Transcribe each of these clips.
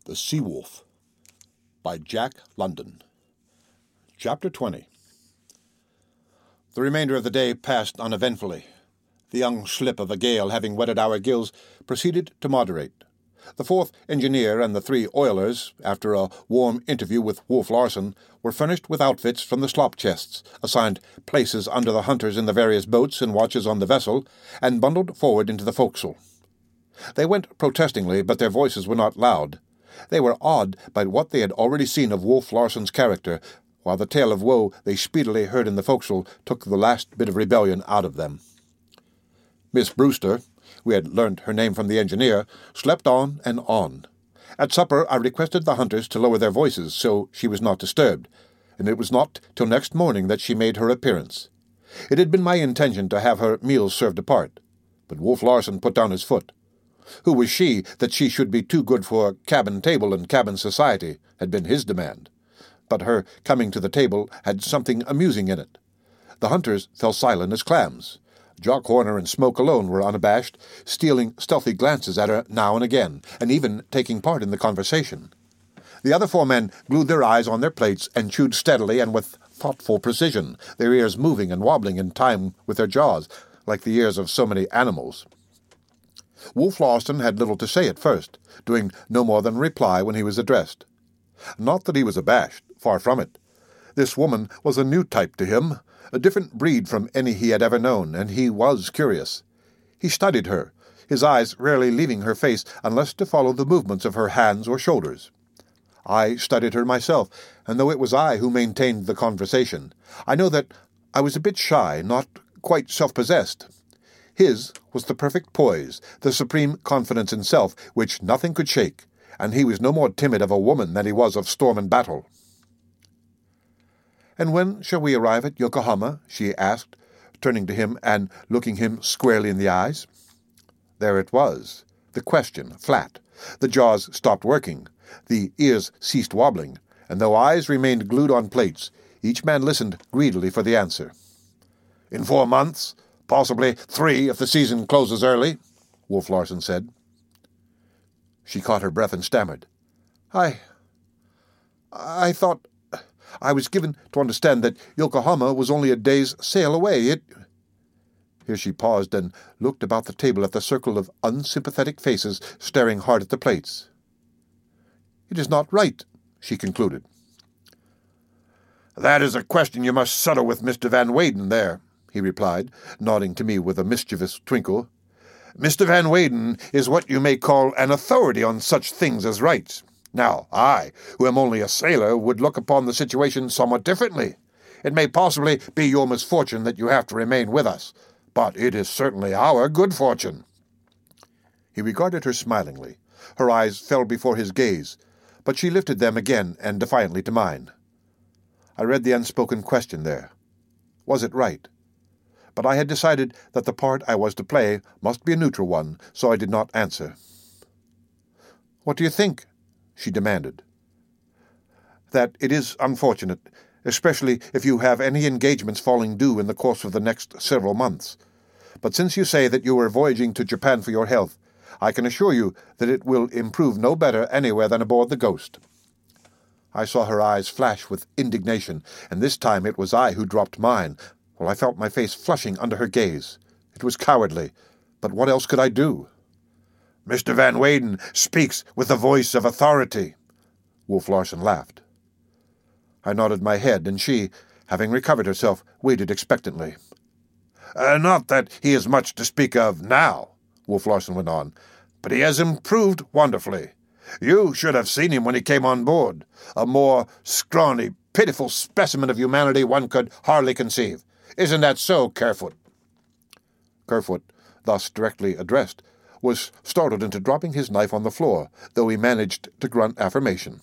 The Sea Wolf by Jack London. Chapter 20. The remainder of the day passed uneventfully. The young slip of a gale having wetted our gills proceeded to moderate. The fourth engineer and the three oilers, after a warm interview with Wolf Larsen, were furnished with outfits from the slop chests, assigned places under the hunters in the various boats and watches on the vessel, and bundled forward into the forecastle. They went protestingly, but their voices were not loud. They were awed by what they had already seen of Wolf Larsen's character, while the tale of woe they speedily heard in the forecastle took the last bit of rebellion out of them. Miss Brewster, we had learnt her name from the engineer, slept on and on. At supper I requested the hunters to lower their voices so she was not disturbed, and it was not till next morning that she made her appearance. It had been my intention to have her meals served apart, but Wolf Larsen put down his foot. Who was she that she should be too good for cabin table and cabin society, had been his demand. But her coming to the table had something amusing in it. The hunters fell silent as clams. Jock Horner and Smoke alone were unabashed, stealing stealthy glances at her now and again, and even taking part in the conversation. The other four men glued their eyes on their plates and chewed steadily and with thoughtful precision, their ears moving and wobbling in time with their jaws, like the ears of so many animals. Wolf Larsen had little to say at first, doing no more than reply when he was addressed. Not that he was abashed, far from it. This woman was a new type to him, a different breed from any he had ever known, and he was curious. He studied her, his eyes rarely leaving her face unless to follow the movements of her hands or shoulders. I studied her myself, and though it was I who maintained the conversation, I know that I was a bit shy, not quite self-possessed. His was the perfect poise, the supreme confidence in self, which nothing could shake, and he was no more timid of a woman than he was of storm and battle. "And when shall we arrive at Yokohama?" she asked, turning to him and looking him squarely in the eyes. There it was, the question, flat. The jaws stopped working, the ears ceased wobbling, and though eyes remained glued on plates, each man listened greedily for the answer. "In 4 months, possibly 3 if the season closes early," Wolf Larsen said. She caught her breath and stammered. I thought... I was given to understand that Yokohama was only a day's sail away. Here she paused and looked about the table at the circle of unsympathetic faces staring hard at the plates. "It is not right," she concluded. "That is a question you must settle with Mr. Van Weyden there," he replied, nodding to me with a mischievous twinkle. "Mr. Van Weyden is what you may call an authority on such things as rights. Now, I, who am only a sailor, would look upon the situation somewhat differently. It may possibly be your misfortune that you have to remain with us, but it is certainly our good fortune." He regarded her smilingly. Her eyes fell before his gaze, but she lifted them again and defiantly to mine. I read the unspoken question there. Was it right? But I had decided that the part I was to play must be a neutral one, so I did not answer. "What do you think?" she demanded. "That it is unfortunate, especially if you have any engagements falling due in the course of the next several months. But since you say that you are voyaging to Japan for your health, I can assure you that it will improve no better anywhere than aboard the Ghost." I saw her eyes flash with indignation, and this time it was I who dropped mine, while I felt my face flushing under her gaze. It was cowardly, but what else could I do? "Mr. Van Weyden speaks with the voice of authority." Wolf Larsen laughed. I nodded my head, and she, having recovered herself, waited expectantly. "Not that he is much to speak of now," Wolf Larsen went on, "but he has improved wonderfully. You should have seen him when he came on board. A more scrawny, pitiful specimen of humanity one could hardly conceive. Isn't that so, Kerfoot?" Kerfoot, thus directly addressed, was startled into dropping his knife on the floor, though he managed to grunt affirmation.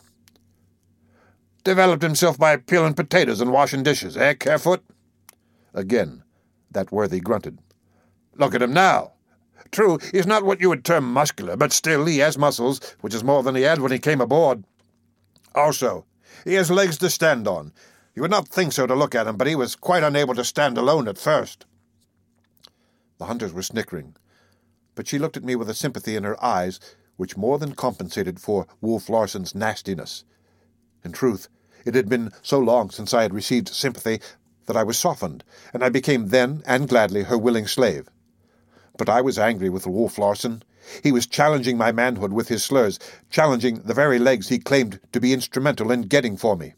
"Developed himself by peeling potatoes and washing dishes, Kerfoot?" Again that worthy grunted. "Look at him now. True, he's not what you would term muscular, but still he has muscles, which is more than he had when he came aboard. Also, he has legs to stand on. You would not think so to look at him, but he was quite unable to stand alone at first." The hunters were snickering, but she looked at me with a sympathy in her eyes which more than compensated for Wolf Larsen's nastiness. In truth, it had been so long since I had received sympathy that I was softened, and I became then and gladly her willing slave. But I was angry with Wolf Larsen. He was challenging my manhood with his slurs, challenging the very legs he claimed to be instrumental in getting for me.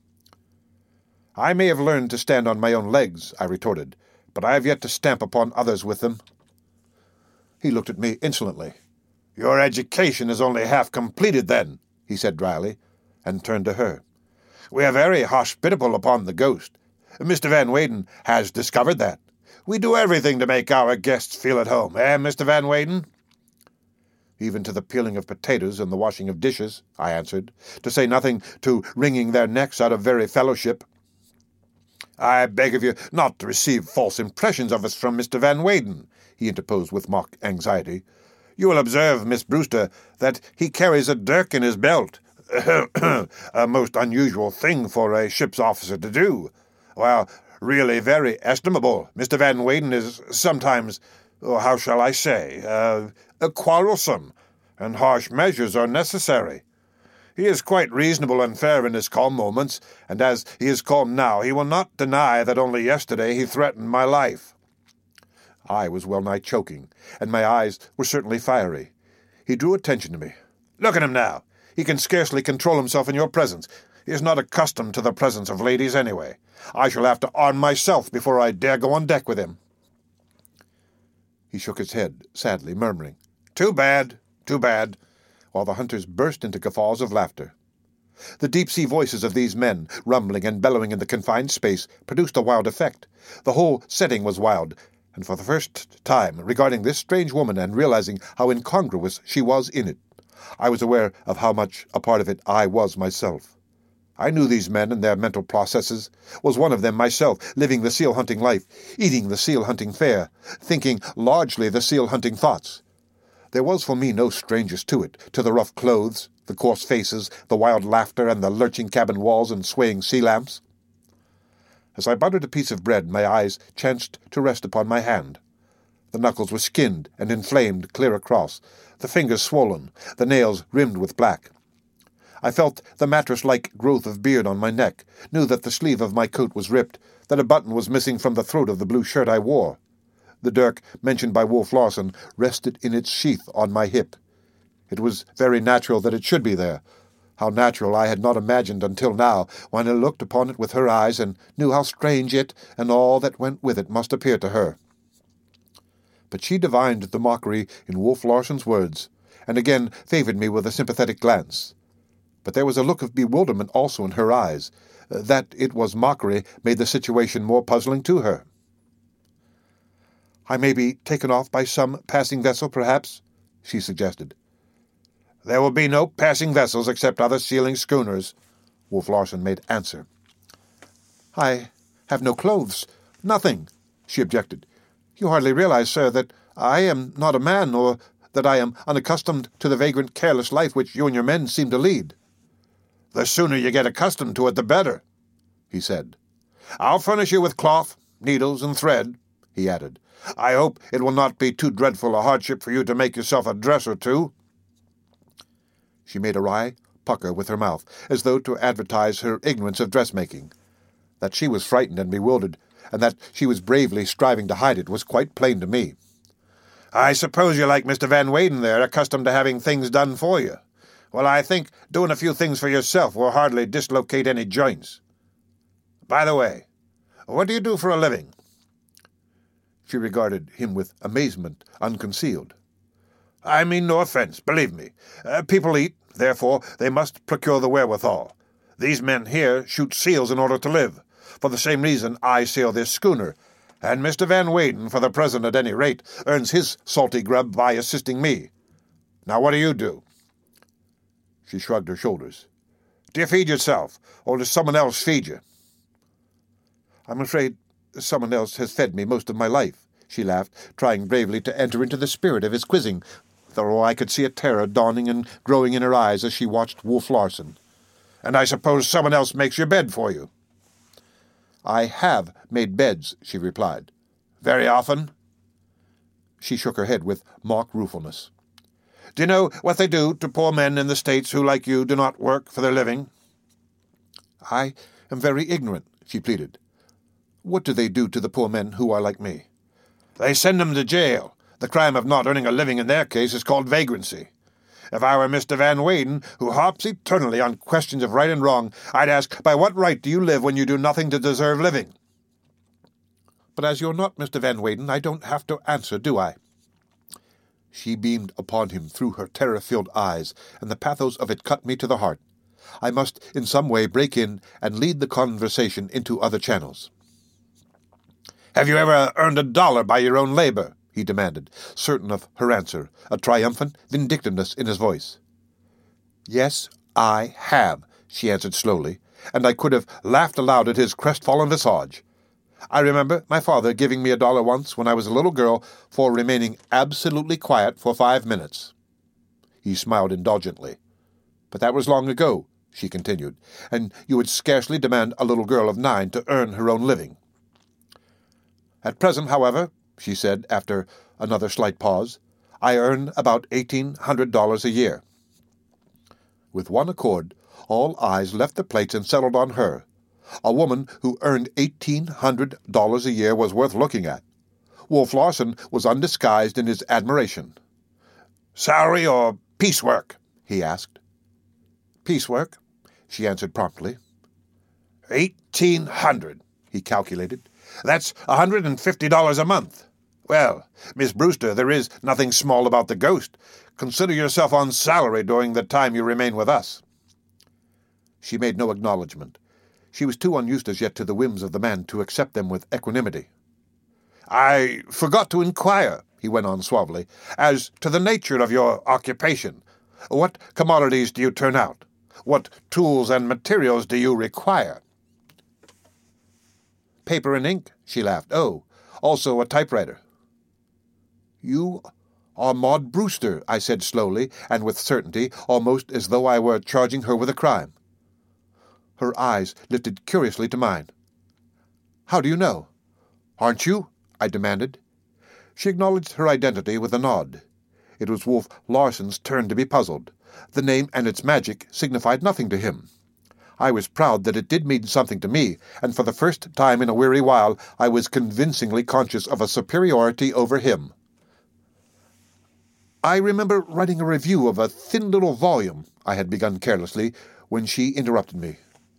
"I may have learned to stand on my own legs," I retorted, "but I have yet to stamp upon others with them." He looked at me insolently. "Your education is only half completed, then," he said dryly, and turned to her. "We are very hospitable upon the Ghost. Mr. Van Weyden has discovered that. We do everything to make our guests feel at home, Mr. Van Weyden?" "Even to the peeling of potatoes and the washing of dishes," I answered, "to say nothing to wringing their necks out of very fellowship." "I beg of you not to receive false impressions of us from Mr. Van Weyden," he interposed with mock anxiety. "You will observe, Miss Brewster, that he carries a dirk in his belt. A most unusual thing for a ship's officer to do. Well, really very estimable. Mr. Van Weyden is sometimes, how shall I say, quarrelsome, and harsh measures are necessary. He is quite reasonable and fair in his calm moments, and as he is calm now, he will not deny that only yesterday he threatened my life." I was well-nigh choking, and my eyes were certainly fiery. He drew attention to me. "Look at him now. He can scarcely control himself in your presence. He is not accustomed to the presence of ladies anyway. I shall have to arm myself before I dare go on deck with him." He shook his head, sadly, murmuring, "Too bad, too bad," while the hunters burst into guffaws of laughter. The deep-sea voices of these men, rumbling and bellowing in the confined space, produced a wild effect. The whole setting was wild, and for the first time, regarding this strange woman and realizing how incongruous she was in it, I was aware of how much a part of it I was myself. I knew these men and their mental processes, was one of them myself, living the seal-hunting life, eating the seal-hunting fare, thinking largely the seal-hunting thoughts. There was for me no strangers to it, to the rough clothes, the coarse faces, the wild laughter, and the lurching cabin walls and swaying sea lamps. As I buttered a piece of bread, my eyes chanced to rest upon my hand. The knuckles were skinned and inflamed clear across, the fingers swollen, the nails rimmed with black. I felt the mattress-like growth of beard on my neck, knew that the sleeve of my coat was ripped, that a button was missing from the throat of the blue shirt I wore. The dirk mentioned by Wolf Larsen rested in its sheath on my hip. It was very natural that it should be there. How natural I had not imagined until now, when I looked upon it with her eyes and knew how strange it and all that went with it must appear to her. But she divined the mockery in Wolf Larsen's words, and again favored me with a sympathetic glance. But there was a look of bewilderment also in her eyes. That it was mockery made the situation more puzzling to her. "I may be taken off by some passing vessel, perhaps?" she suggested. "There will be no passing vessels except other sealing schooners," Wolf Larsen made answer. "I have no clothes, nothing," she objected. "You hardly realize, sir, that I am not a man, or that I am unaccustomed to the vagrant, careless life which you and your men seem to lead." "The sooner you get accustomed to it, the better," he said. "I'll furnish you with cloth, needles, and thread," he added. "I hope it will not be too dreadful a hardship for you to make yourself a dress or two." She made a wry pucker with her mouth, as though to advertise her ignorance of dressmaking. That she was frightened and bewildered, and that she was bravely striving to hide it, was quite plain to me. "I suppose you're like Mr. Van Weyden there, accustomed to having things done for you. Well, I think doing a few things for yourself will hardly dislocate any joints. By the way, what do you do for a living?" She regarded him with amazement unconcealed. "I mean no offense, believe me. People eat, therefore they must procure the wherewithal. These men here shoot seals in order to live. For the same reason I sail this schooner, and Mr. Van Weyden, for the present at any rate, earns his salty grub by assisting me. Now what do you do?" She shrugged her shoulders. "Do you feed yourself, or does someone else feed you?" "I'm afraid someone else has fed me most of my life," she laughed, trying bravely to enter into the spirit of his quizzing, though I could see a terror dawning and growing in her eyes as she watched Wolf Larsen. "And I suppose someone else makes your bed for you?" "I have made beds," she replied. "Very often?" She shook her head with mock ruefulness. Do you know what they do to poor men in the States who, like you, do not work for their living?" "I am very ignorant," she pleaded. "What do they do to the poor men who are like me?" "They send them to jail. The crime of not earning a living in their case is called vagrancy. If I were Mr. Van Weyden, who harps eternally on questions of right and wrong, I'd ask, by what right do you live when you do nothing to deserve living?" "But as you're not Mr. Van Weyden, I don't have to answer, do I?" She beamed upon him through her terror-filled eyes, and the pathos of it cut me to the heart. I must in some way break in and lead the conversation into other channels. "Have you ever earned $1 by your own labor?" he demanded, certain of her answer, a triumphant vindictiveness in his voice. "Yes, I have," she answered slowly, and I could have laughed aloud at his crestfallen visage. "I remember my father giving me $1 once when I was a little girl for remaining absolutely quiet for 5 minutes. He smiled indulgently. "But that was long ago," she continued, "and you would scarcely demand a little girl of 9 to earn her own living." "At present, however," she said after another slight pause, "I earn about $1,800 a year." With one accord, all eyes left the plates and settled on her. A woman who earned $1,800 a year was worth looking at. Wolf Larsen was undisguised in his admiration. "Salary or piecework?" he asked. "Piecework," she answered promptly. 1,800, he calculated. "That's $150 a month. Well, Miss Brewster, there is nothing small about the ghost. Consider yourself on salary during the time you remain with us." She made no acknowledgment. She was too unused as yet to the whims of the man to accept them with equanimity. "I forgot to inquire," he went on suavely, "as to the nature of your occupation. What commodities do you turn out? What tools and materials do you require?" "Paper and ink," she laughed. "Oh, also a typewriter." "You are Maud Brewster," I said slowly and with certainty, almost as though I were charging her with a crime. Her eyes lifted curiously to mine. "How do you know?" "Aren't you?" I demanded. She acknowledged her identity with a nod. It was Wolf Larsen's turn to be puzzled. The name and its magic signified nothing to him. I was proud that it did mean something to me, and for the first time in a weary while I was convincingly conscious of a superiority over him. "I remember writing a review of a thin little volume," I had begun carelessly, when she interrupted me.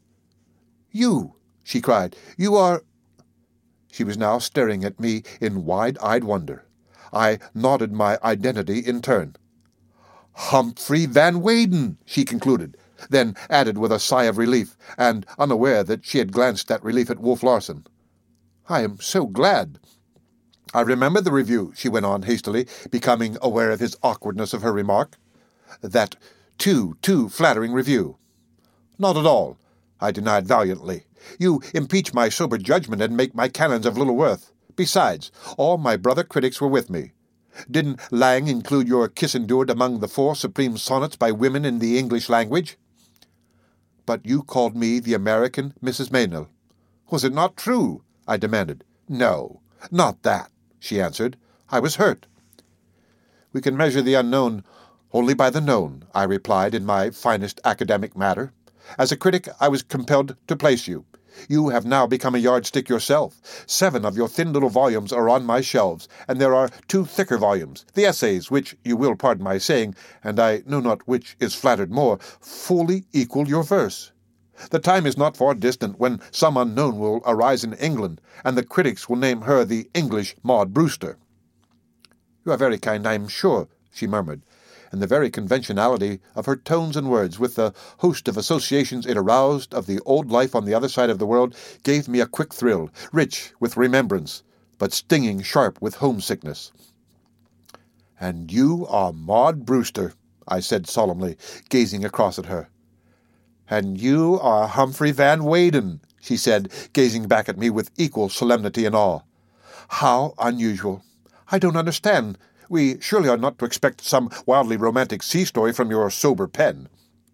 "You!" she cried. "You are—" She was now staring at me in wide-eyed wonder. I nodded my identity in turn. "Humphrey Van Weyden," she concluded, then added with a sigh of relief, and unaware that she had glanced that relief at Wolf Larsen, "I am so glad." "I remember the review," she went on hastily, becoming aware of his awkwardness of her remark. "That too flattering review." "Not at all," I denied valiantly. "You impeach my sober judgment and make my canons of little worth. Besides, all my brother critics were with me. Didn't Lang include your kiss endured among the 4 supreme sonnets by women in the English language?" "But you called me the American Mrs. Meynell." "Was it not true?" I demanded. "No, not that," she answered. "I was hurt." "We can measure the unknown only by the known," I replied in my finest academic matter. "As a critic, I was compelled to place you. You have now become a yardstick yourself. 7 of your thin little volumes are on my shelves, and there are 2 thicker volumes, the essays, which, you will pardon my saying, and I know not which is flattered more, fully equal your verse. The time is not far distant when some unknown will arise in England, and the critics will name her the English Maud Brewster." "You are very kind, I am sure," she murmured, and the very conventionality of her tones and words, with the host of associations it aroused of the old life on the other side of the world, gave me a quick thrill, rich with remembrance, but stinging sharp with homesickness. "And you are Maud Brewster," I said solemnly, gazing across at her. "And you are Humphrey Van Weyden," she said, gazing back at me with equal solemnity and awe. "How unusual! I don't understand. We surely are not to expect some wildly romantic sea story from your sober pen."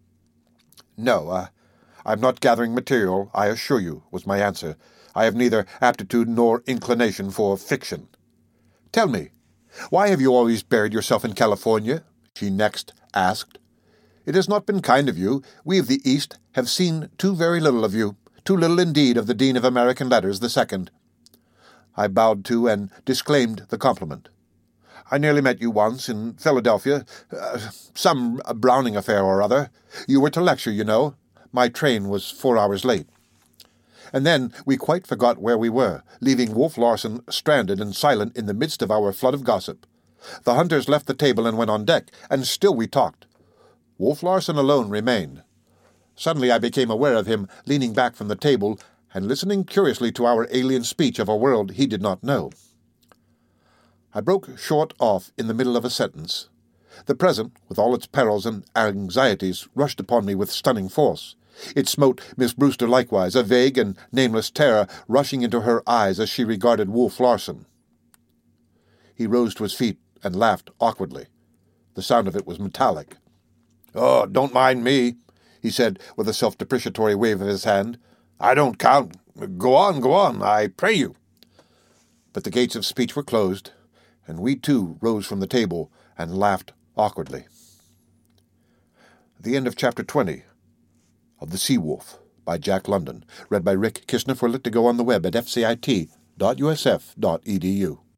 "No, I'm not gathering material, I assure you," was my answer. "I have neither aptitude nor inclination for fiction." "Tell me, why have you always buried yourself in California?" she next asked. "It has not been kind of you. We of the East have seen too very little of you, too little indeed of the Dean of American Letters the Second." I bowed to and disclaimed the compliment. "I nearly met you once in Philadelphia, some Browning affair or other. You were to lecture, you know. My train was 4 hours late." And then we quite forgot where we were, leaving Wolf Larsen stranded and silent in the midst of our flood of gossip. The hunters left the table and went on deck, and still we talked. Wolf Larsen alone remained. Suddenly I became aware of him leaning back from the table and listening curiously to our alien speech of a world he did not know. I broke short off in the middle of a sentence. The present, with all its perils and anxieties, rushed upon me with stunning force. It smote Miss Brewster likewise, a vague and nameless terror rushing into her eyes as she regarded Wolf Larsen. He rose to his feet and laughed awkwardly. The sound of it was metallic. "Oh, don't mind me," he said with a self-depreciatory wave of his hand. "I don't count. Go on, I pray you." But the gates of speech were closed, and we too rose from the table and laughed awkwardly. The end of Chapter 20 of The Sea Wolf by Jack London, read by Rick Kistner, for Lit to Go on the web at fcit.usf.edu.